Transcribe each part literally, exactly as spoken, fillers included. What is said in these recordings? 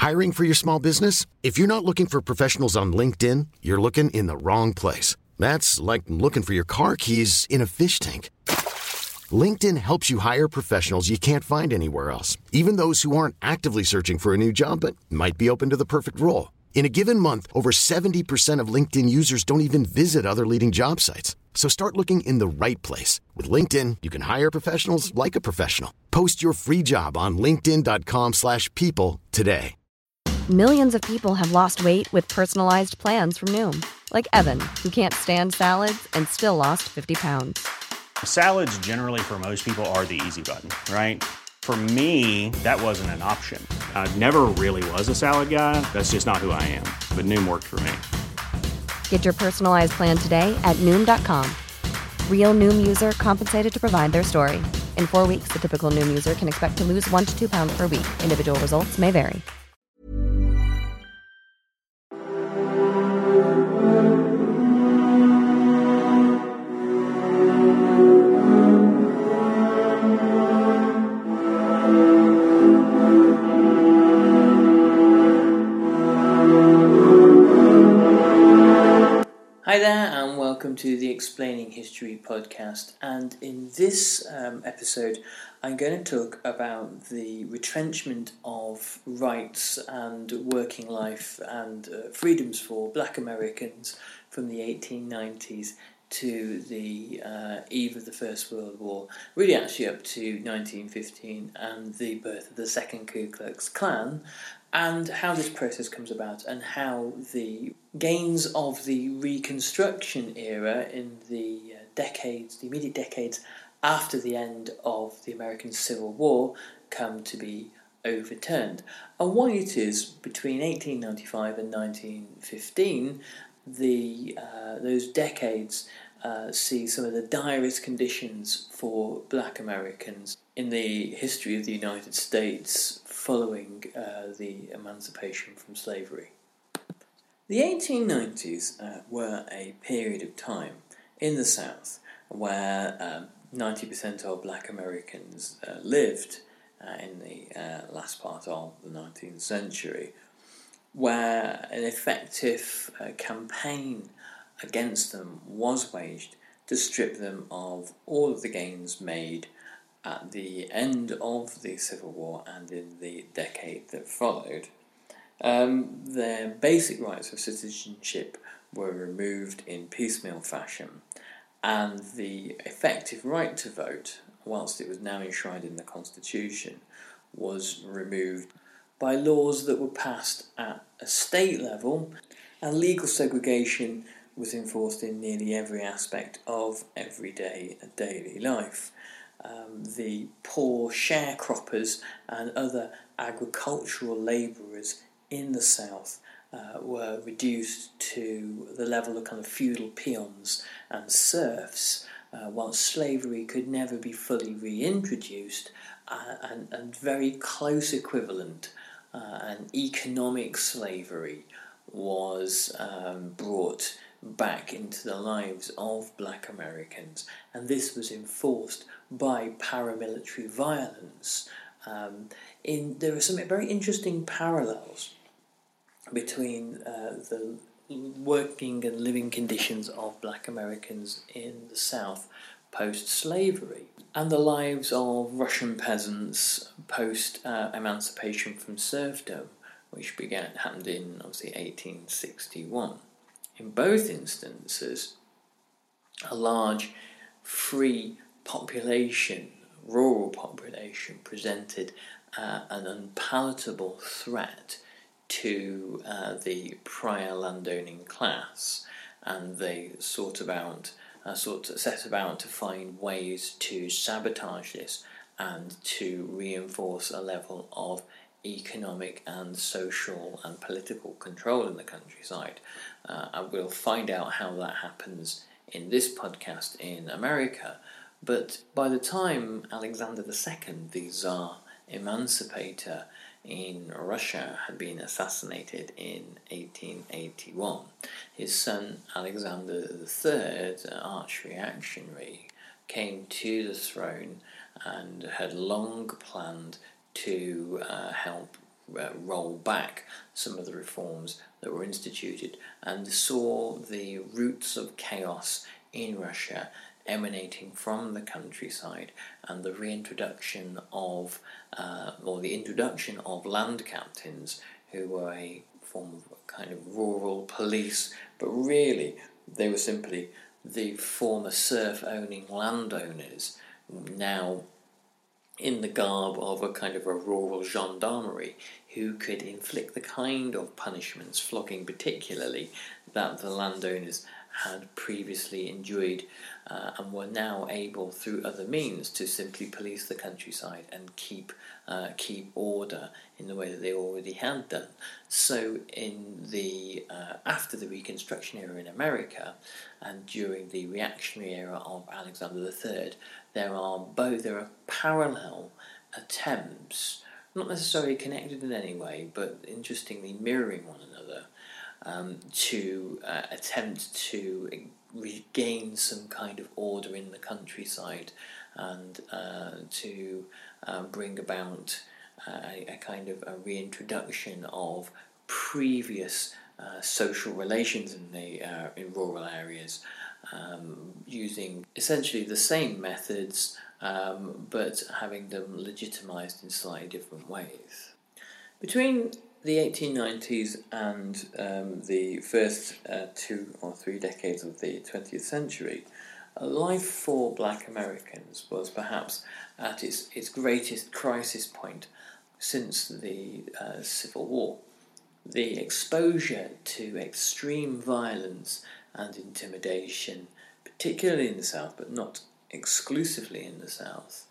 Hiring for your small business? If you're not looking for professionals on LinkedIn, you're looking in the wrong place. That's like looking for your car keys in a fish tank. LinkedIn helps you hire professionals you can't find anywhere else, even those who aren't actively searching for a new job but might be open to the perfect role. In a given month, over seventy percent of LinkedIn users don't even visit other leading job sites. So start looking in the right place. With LinkedIn, you can hire professionals like a professional. Post your free job on linkedin.com slash people today. Millions of people have lost weight with personalized plans from Noom. Like Evan, who can't stand salads and still lost fifty pounds. Salads generally for most people are the easy button, right? For me, that wasn't an option. I never really was a salad guy. That's just not who I am. But Noom worked for me. Get your personalized plan today at Noom dot com. Real Noom user compensated to provide their story. In four weeks, the typical Noom user can expect to lose one to two pounds per week. Individual results may vary. Hi there and welcome to the Explaining History podcast, and in this um, episode I'm going to talk about the retrenchment of rights and working life and uh, freedoms for Black Americans from the eighteen nineties to the uh, eve of the First World War, really actually up to nineteen fifteen and the birth of the Second Ku Klux Klan, and how this process comes about and how the gains of the Reconstruction era in the uh, decades, the immediate decades after the end of the American Civil War come to be overturned, and why it is between eighteen ninety-five and nineteen fifteen the uh, those decades uh, see some of the direst conditions for Black Americans in the history of the United States following uh, the emancipation from slavery. The eighteen nineties uh, were a period of time in the South where um, ninety percent of Black Americans uh, lived uh, in the uh, last part of the nineteenth century, where an effective uh, campaign against them was waged to strip them of all of the gains made at the end of the Civil War and in the decade that followed. Um, their basic rights of citizenship were removed in piecemeal fashion, and the effective right to vote, whilst it was now enshrined in the Constitution, was removed by laws that were passed at a state level, and legal segregation was enforced in nearly every aspect of everyday daily life. Um, the poor sharecroppers and other agricultural labourers in the South uh, were reduced to the level of kind of feudal peons and serfs, uh, while slavery could never be fully reintroduced, uh, and, and very close equivalent uh, and economic slavery was um, brought back into the lives of Black Americans, and this was enforced by paramilitary violence. Um, in there are some very interesting parallels between uh, the working and living conditions of Black Americans in the South post-slavery and the lives of Russian peasants post-emancipation uh, from serfdom, which began happened in obviously eighteen sixty-one. In both instances, a large free population, rural population, presented uh, an unpalatable threat to uh, the prior landowning class, and they sought about, uh, sought set about to find ways to sabotage this and to reinforce a level of economic and social and political control in the countryside. Uh, and we'll find out how that happens in this podcast in America. But by the time Alexander the Second, the Tsar Emancipator in Russia, had been assassinated in eighteen eighty-one, his son Alexander the Third, an arch-reactionary, came to the throne and had long planned to uh, help uh, roll back some of the reforms that were instituted and saw the roots of chaos in Russia emanating from the countryside, and the reintroduction of, uh, or the introduction of land captains, who were a form of a kind of rural police, but really they were simply the former serf-owning landowners, now in the garb of a kind of a rural gendarmerie, who could inflict the kind of punishments, flogging particularly, that the landowners had previously enjoyed, uh, and were now able through other means to simply police the countryside and keep uh, keep order in the way that they already had done. So in the uh, after the Reconstruction era in America and during the reactionary era of Alexander the Third, there are both there are parallel attempts, not necessarily connected in any way, but interestingly mirroring one another, Um, to uh, attempt to regain some kind of order in the countryside, and uh, to uh, bring about uh, a, a kind of a reintroduction of previous uh, social relations in the uh, in rural areas, um, using essentially the same methods, um, but having them legitimised in slightly different ways. Between the eighteen nineties and um, the first uh, two or three decades of the twentieth century, life for black Americans was perhaps at its, its greatest crisis point since the uh, Civil War. The exposure to extreme violence and intimidation, particularly in the South, but not exclusively in the South,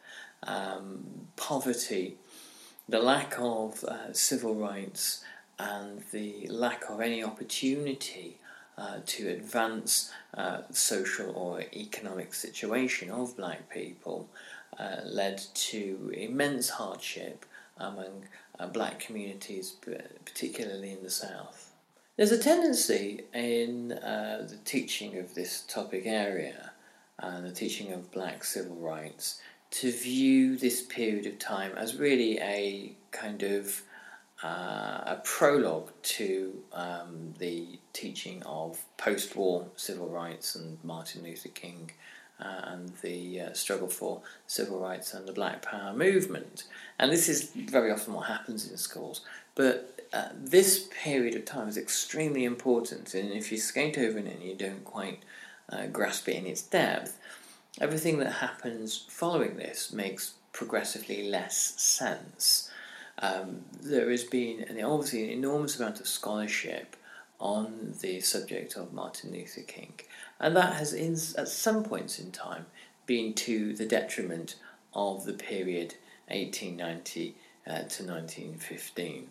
um, poverty, the lack of uh, civil rights, and the lack of any opportunity uh, to advance uh, social or economic situation of black people uh, led to immense hardship among uh, black communities, particularly in the South. There's a tendency in uh, the teaching of this topic area, and uh, the teaching of black civil rights, to view this period of time as really a kind of uh, a prologue to um, the teaching of post-war civil rights and Martin Luther King uh, and the uh, struggle for civil rights and the Black Power movement. And this is very often what happens in schools. But uh, this period of time is extremely important, and if you skate over it and you don't quite uh, grasp it in its depth, everything that happens following this makes progressively less sense. Um, there has been an, obviously an enormous amount of scholarship on the subject of Martin Luther King, and that has, in, at some points in time, been to the detriment of the period eighteen ninety uh, to nineteen fifteen.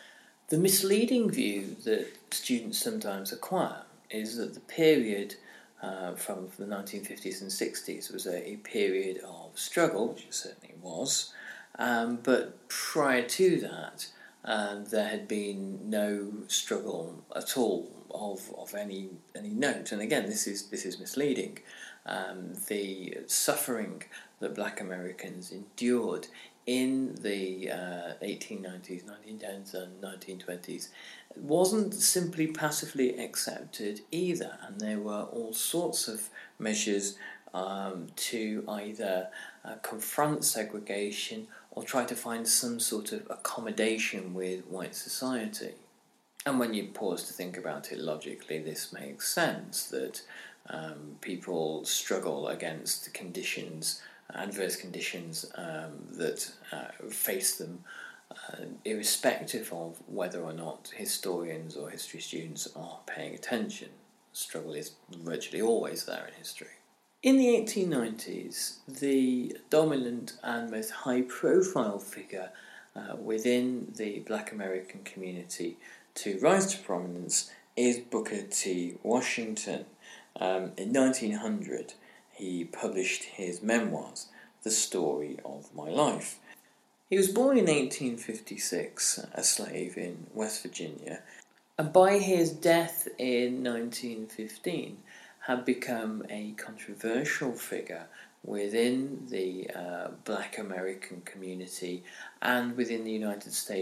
The misleading view that students sometimes acquire is that the period Uh, from the nineteen fifties and sixties was a, a period of struggle, which it certainly was, um, but prior to that uh, there had been no struggle at all of of any any note. And again, this is this is misleading. Um, the suffering that black Americans endured in the uh, eighteen nineties, nineteen tens and nineteen twenties wasn't simply passively accepted either, and there were all sorts of measures um, to either uh, confront segregation or try to find some sort of accommodation with white society. And when you pause to think about it logically, this makes sense, that um, people struggle against conditions, adverse conditions um, that uh, face them, uh, irrespective of whether or not historians or history students are paying attention. Struggle is virtually always there in history. In the eighteen nineties, the dominant and most high-profile figure uh, within the black American community to rise to prominence is Booker T. Washington. Um, in nineteen hundred, he published his memoirs, The Story of My Life. He was born in eighteen fifty-six, a slave in West Virginia, and by his death in nineteen fifteen had become a controversial figure within the uh, black American community and within the United States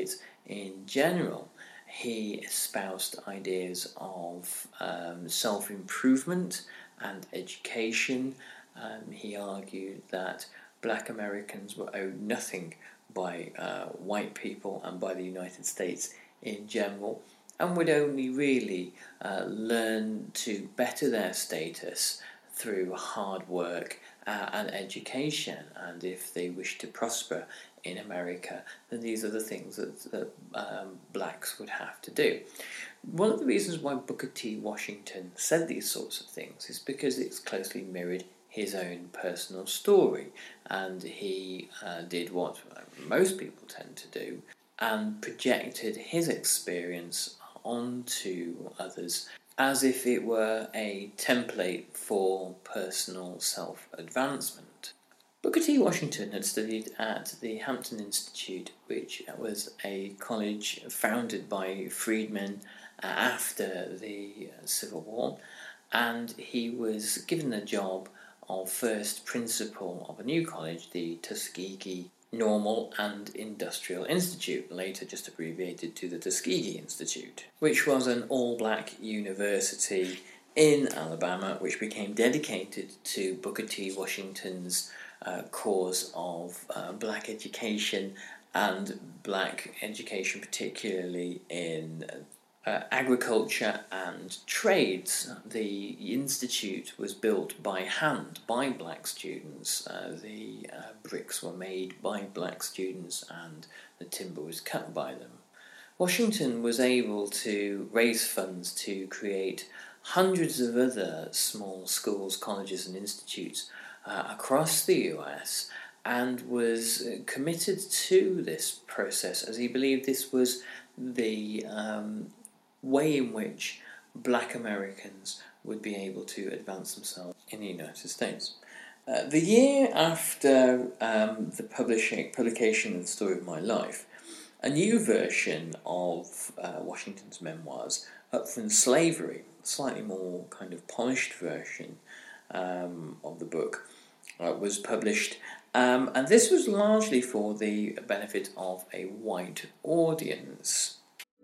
in general, he espoused ideas of um, self-improvement and education. Um, he argued that black Americans were owed nothing by uh, white people and by the United States in general, and would only really uh, learn to better their status through hard work uh, and education. And if they wish to prosper in America, then these are the things that, that um, blacks would have to do. One of the reasons why Booker T. Washington said these sorts of things is because it's closely mirrored his own personal story, and he uh, did what most people tend to do and projected his experience onto others as if it were a template for personal self-advancement. Booker T. Washington had studied at the Hampton Institute, which was a college founded by freedmen after the Civil War, and he was given the job of first principal of a new college, the Tuskegee Normal and Industrial Institute, later just abbreviated to the Tuskegee Institute, which was an all-black university in Alabama, which became dedicated to Booker T. Washington's uh, cause of uh, black education, and black education particularly in uh, agriculture and trades. The institute was built by hand by black students. Uh, the uh, bricks were made by black students and the timber was cut by them. Washington was able to raise funds to create hundreds of other small schools, colleges and institutes uh, across the U S, and was committed to this process as he believed this was the um, way in which black Americans would be able to advance themselves in the United States. Uh, the year after um, the publishing, publication of The Story of My Life, a new version of uh, Washington's memoirs, Up from Slavery, a slightly more kind of polished version um, of the book, uh, was published. Um, and this was largely for the benefit of a white audience.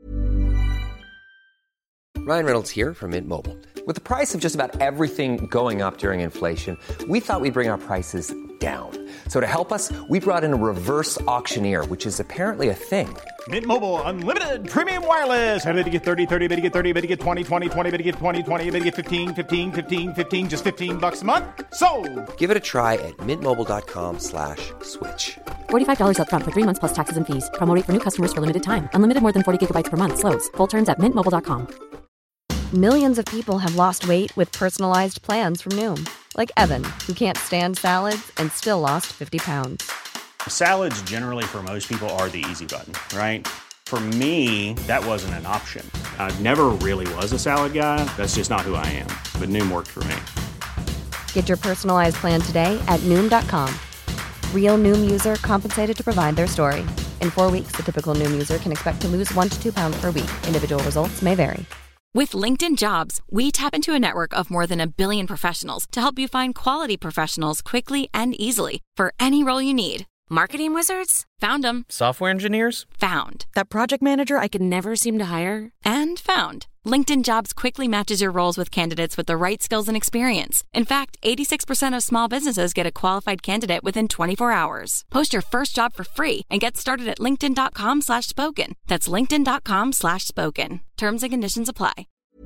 Ryan Reynolds here from Mint Mobile. With the price of just about everything going up during inflation, we thought we'd bring our prices down. So to help us, we brought in a reverse auctioneer, which is apparently a thing. Mint Mobile Unlimited Premium Wireless. How to get thirty, thirty, how to get thirty, how to get twenty, twenty, twenty, how to get twenty, twenty, how to get fifteen, fifteen, fifteen, fifteen, just fifteen bucks a month? Sold! Give it a try at mintmobile.com slash switch. forty-five dollars up front for three months plus taxes and fees. Promo rate for new customers for limited time. Unlimited more than forty gigabytes per month. Slows full terms at mint mobile dot com. Millions of people have lost weight with personalized plans from Noom. Like Evan, who can't stand salads and still lost fifty pounds. Salads generally for most people are the easy button, right? For me, that wasn't an option. I never really was a salad guy. That's just not who I am. But Noom worked for me. Get your personalized plan today at Noom dot com. Real Noom user compensated to provide their story. In four weeks, the typical Noom user can expect to lose one to two pounds per week. Individual results may vary. With LinkedIn Jobs, we tap into a network of more than a billion professionals to help you find quality professionals quickly and easily for any role you need. Marketing wizards? Found them. Software engineers? Found. That project manager I could never seem to hire? And found. LinkedIn Jobs quickly matches your roles with candidates with the right skills and experience. In fact, eighty-six percent of small businesses get a qualified candidate within twenty-four hours. Post your first job for free and get started at linkedin.com slash spoken. That's linkedin.com slash spoken. Terms and conditions apply.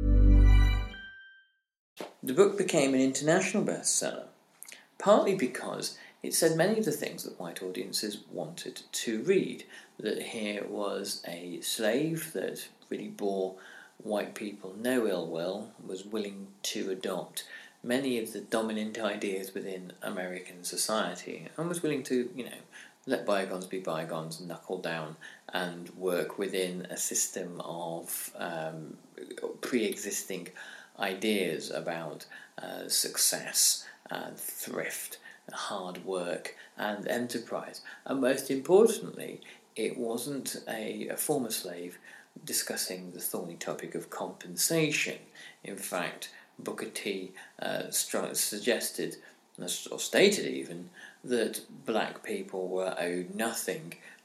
The book became an international bestseller, partly because it said many of the things that white audiences wanted to read. That here was a slave that really bore white people no ill will, was willing to adopt many of the dominant ideas within American society, and was willing to, you know, let bygones be bygones, knuckle down, and work within a system of um, pre-existing ideas about uh, success and thrift, hard work and enterprise. And most importantly, it wasn't a, a former slave discussing the thorny topic of compensation. In fact, Booker T uh, stru- suggested, or stated even, that black people were owed nothing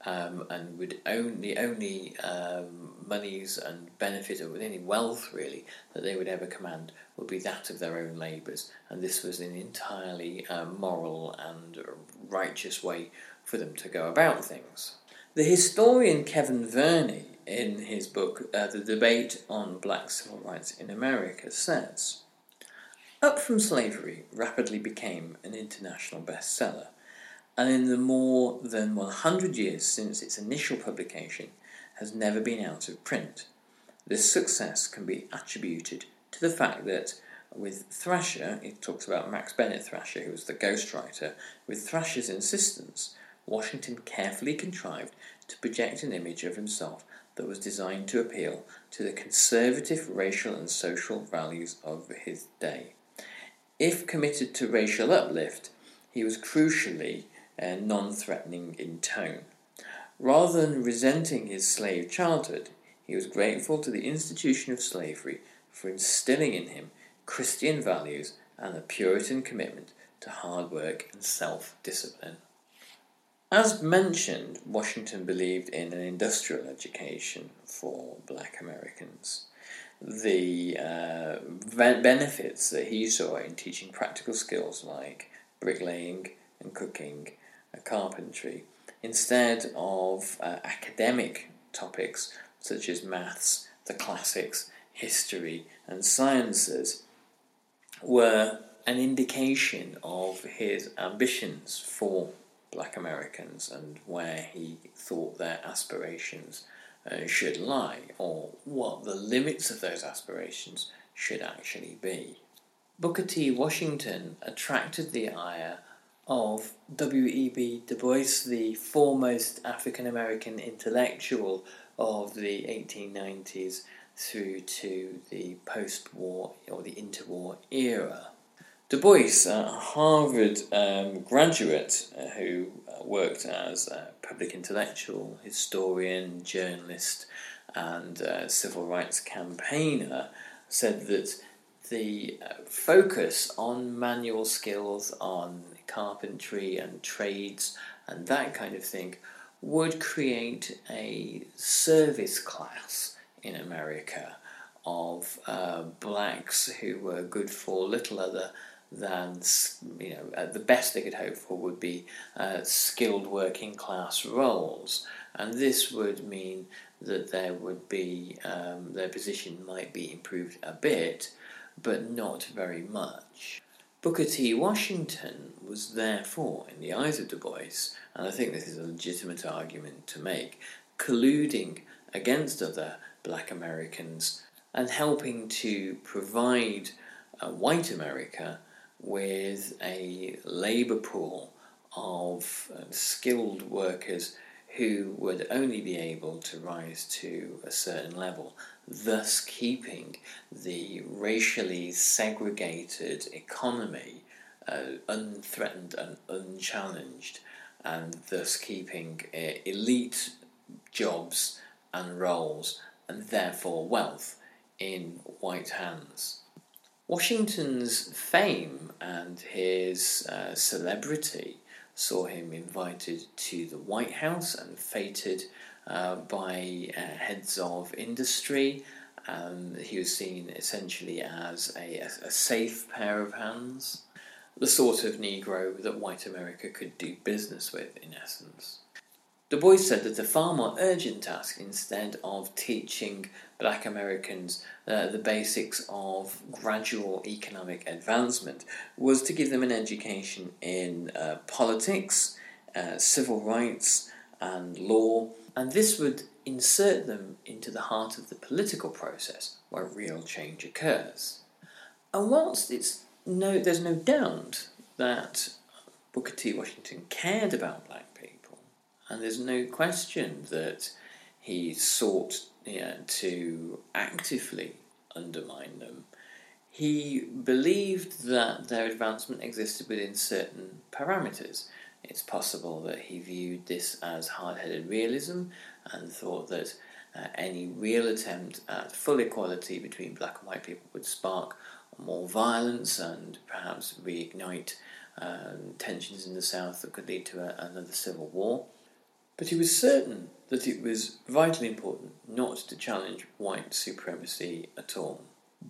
um, and would own the only um, monies and benefit, or any wealth really, that they would ever command would be that of their own labours, and this was an entirely uh, moral and righteous way for them to go about things. The historian Kevin Verney, in his book uh, The Debate on Black Civil Rights in America, says, "Up From Slavery rapidly became an international bestseller, and in the more than one hundred years since its initial publication has never been out of print. This success can be attributed to the fact that with Thrasher," he talks about Max Bennett Thrasher, who was the ghostwriter, "with Thrasher's insistence, Washington carefully contrived to project an image of himself that was designed to appeal to the conservative racial and social values of his day. If committed to racial uplift, he was crucially uh, non-threatening in tone. Rather than resenting his slave childhood, he was grateful to the institution of slavery for instilling in him Christian values and a Puritan commitment to hard work and self-discipline." As mentioned, Washington believed in an industrial education for black Americans. The uh, benefits that he saw in teaching practical skills like bricklaying and cooking and carpentry, instead of uh, academic topics such as maths, the classics, history and sciences, were an indication of his ambitions for black Americans and where he thought their aspirations uh, should lie, or what the limits of those aspirations should actually be. Booker T. Washington attracted the ire of W E B Du Bois, the foremost African-American intellectual of the eighteen nineties through to the post-war or the interwar era. Du Bois, a Harvard um, graduate uh, who uh, worked as a public intellectual, historian, journalist, and uh, civil rights campaigner, said that the uh, focus on manual skills, on carpentry and trades and that kind of thing would create a service class in America of uh, blacks who were good for little other than, you know, at the best they could hope for would be uh, skilled working class roles, and this would mean that there would be um, their position might be improved a bit, but not very much. Booker T. Washington was therefore, in the eyes of Du Bois, and I think this is a legitimate argument to make, colluding against other black Americans and helping to provide uh, white America with a labour pool of uh, skilled workers who would only be able to rise to a certain level, thus keeping the racially segregated economy uh, unthreatened and unchallenged, and thus keeping uh, elite jobs and roles, and therefore wealth, in white hands. Washington's fame and his uh, celebrity saw him invited to the White House and feted uh, by uh, heads of industry. Um, he was seen essentially as a, a safe pair of hands, the sort of Negro that white America could do business with, in essence. Du Bois said that a far more urgent task, instead of teaching black Americans uh, the basics of gradual economic advancement, was to give them an education in uh, politics, uh, civil rights and law, and this would insert them into the heart of the political process where real change occurs. And whilst it's no, there's no doubt that Booker T. Washington cared about black people, and there's no question that he sought you know, to actively undermine them, he believed that their advancement existed within certain parameters. It's possible that he viewed this as hard-headed realism and thought that uh, any real attempt at full equality between black and white people would spark more violence and perhaps reignite um, tensions in the South that could lead to a, another civil war. But he was certain that it was vitally important not to challenge white supremacy at all.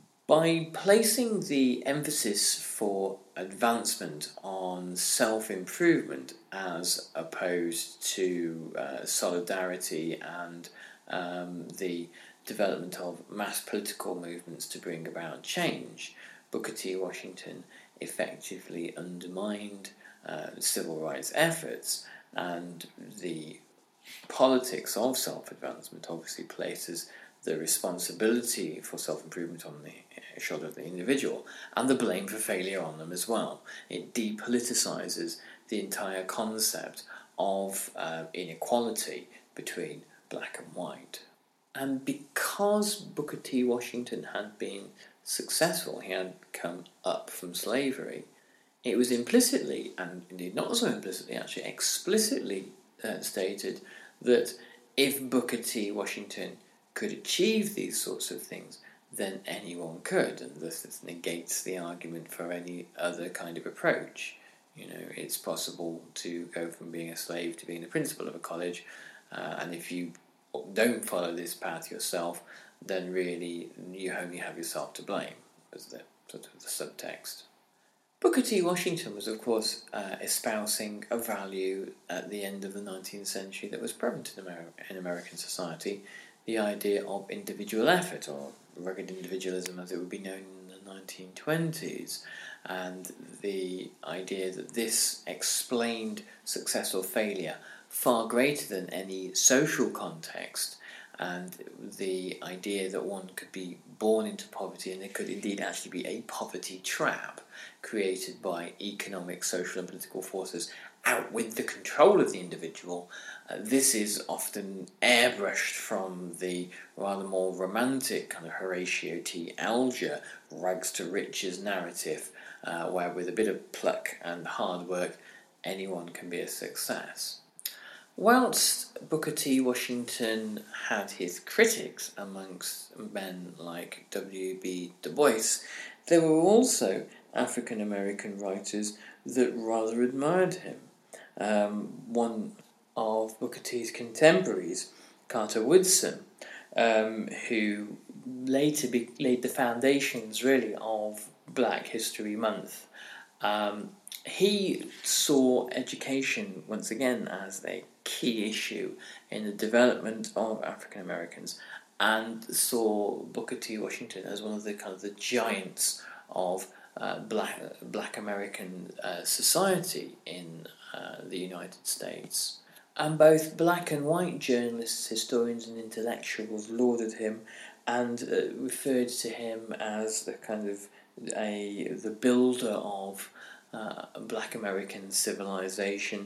By placing the emphasis for advancement on self-improvement as opposed to uh, solidarity and um, the development of mass political movements to bring about change, Booker T. Washington effectively undermined uh, civil rights efforts, and the politics of self-advancement obviously places the responsibility for self-improvement on the shoulder of the individual, and the blame for failure on them as well. It depoliticizes the entire concept of uh, inequality between black and white. And because Booker T. Washington had been successful, he had come up from slavery, it was implicitly, and indeed not so implicitly, actually explicitly uh, stated that if Booker T. Washington could achieve these sorts of things, then anyone could, and thus this negates the argument for any other kind of approach. You know, it's possible to go from being a slave to being the principal of a college, uh, and if you don't follow this path yourself, then really you only have yourself to blame, as the sort of the subtext. Booker T. Washington was, of course, uh, espousing a value at the end of the nineteenth century that was prevalent in, Amer- in American society, the idea of individual effort, or rugged individualism as it would be known in the nineteen twenties, and the idea that this explained success or failure far greater than any social context, and the idea that one could be born into poverty and there could indeed actually be a poverty trap created by economic, social and political forces out with the control of the individual. Uh, this is often airbrushed from the rather more romantic kind of Horatio T. Alger rags to riches narrative, uh, where with a bit of pluck and hard work anyone can be a success. Whilst Booker T. Washington had his critics amongst men like W B Du Bois, there were also African American writers that rather admired him. Um, one of Booker T's contemporaries, Carter Woodson, um, who later be- laid the foundations really of Black History Month, um, he saw education once again as a key issue in the development of African Americans, and saw Booker T. Washington as one of the kind of the giants of uh, Black Black American uh, society in uh, the United States. And both black and white journalists, historians and intellectuals lauded him and uh, referred to him as the kind of a the builder of uh, Black American civilization,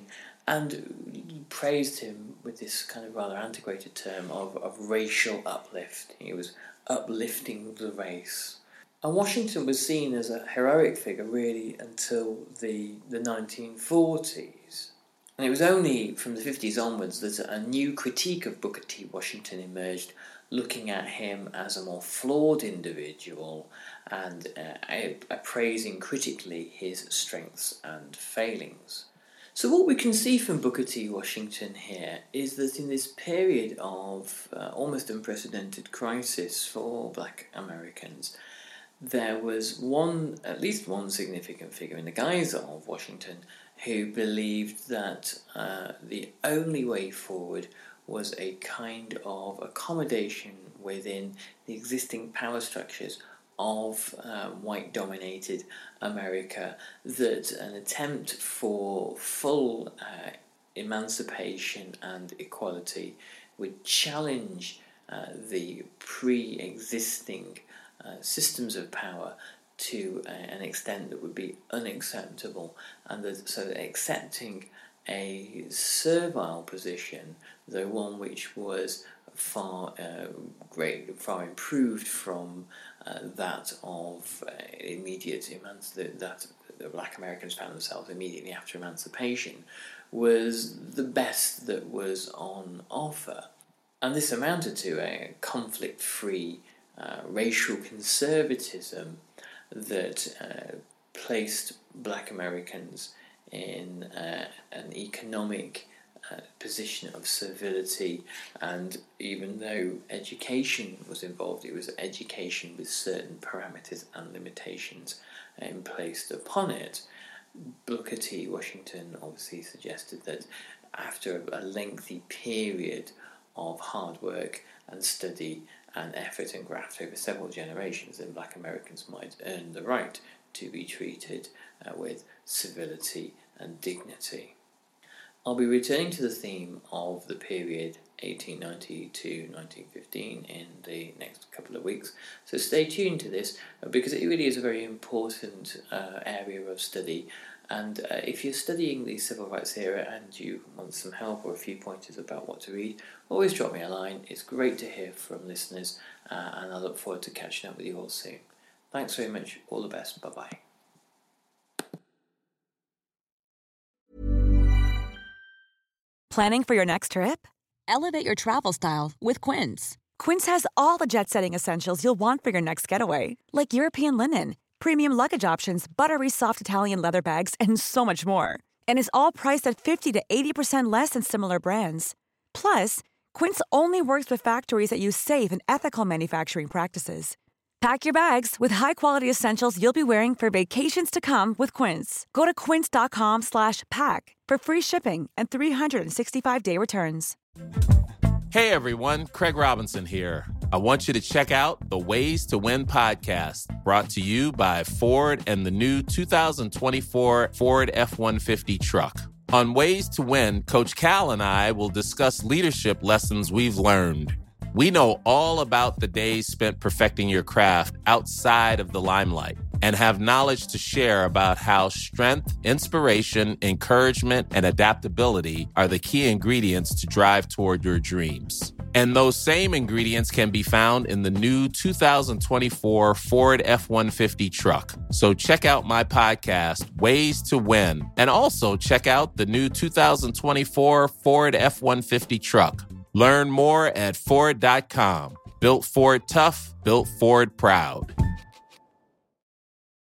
and praised him with this kind of rather antiquated term of, of racial uplift. He was uplifting the race. And Washington was seen as a heroic figure really until the, the nineteen forties. And it was only from the fifties onwards that a new critique of Booker T. Washington emerged, looking at him as a more flawed individual and uh, appraising critically his strengths and failings. So what we can see from Booker T. Washington here is that in this period of uh, almost unprecedented crisis for Black Americans, there was one, at least one significant figure in the guise of Washington who believed that uh, the only way forward was a kind of accommodation within the existing power structures of uh, white-dominated America, that an attempt for full uh, emancipation and equality would challenge uh, the pre-existing uh, systems of power to uh, an extent that would be unacceptable, and that, so that accepting a servile position, though one which was far uh, great, far improved from uh, that of uh, immediate emanci- that the Black Americans found themselves immediately after emancipation, was the best that was on offer. And this amounted to a conflict-free uh, racial conservatism that uh, placed Black Americans in uh, an economic uh, position of civility, and even though education was involved, it was education with certain parameters and limitations uh, placed upon it. Booker T. Washington obviously suggested that after a lengthy period of hard work and study and effort and graft over several generations, then black Americans might earn the right to be treated uh, with civility and dignity. I'll be returning to the theme of the period eighteen ninety to nineteen fifteen in the next couple of weeks, so stay tuned to this uh, because it really is a very important uh, area of study. And uh, if you're studying the civil rights era and you want some help or a few pointers about what to read, always drop me a line. It's great to hear from listeners, uh, and I look forward to catching up with you all soon. Thanks very much. All the best. Bye-bye. Planning for your next trip? Elevate your travel style with Quince. Quince has all the jet-setting essentials you'll want for your next getaway, like European linen, premium luggage options, buttery soft Italian leather bags, and so much more. And is all priced at fifty to eighty percent less than similar brands. Plus, Quince only works with factories that use safe and ethical manufacturing practices. Pack your bags with high-quality essentials you'll be wearing for vacations to come with Quince. Go to quince.com slash pack for free shipping and three sixty-five day returns. Hey everyone, Craig Robinson here. I want you to check out the Ways to Win podcast, brought to you by Ford and the new two thousand twenty-four Ford F one fifty truck. On Ways to Win, Coach Cal and I will discuss leadership lessons we've learned. We know all about the days spent perfecting your craft outside of the limelight and have knowledge to share about how strength, inspiration, encouragement, and adaptability are the key ingredients to drive toward your dreams. And those same ingredients can be found in the new two thousand twenty-four Ford F one fifty truck. So check out my podcast, Ways to Win, and also check out the new two thousand twenty-four Ford F one fifty truck. Learn more at Ford dot com. Built Ford tough, built Ford proud.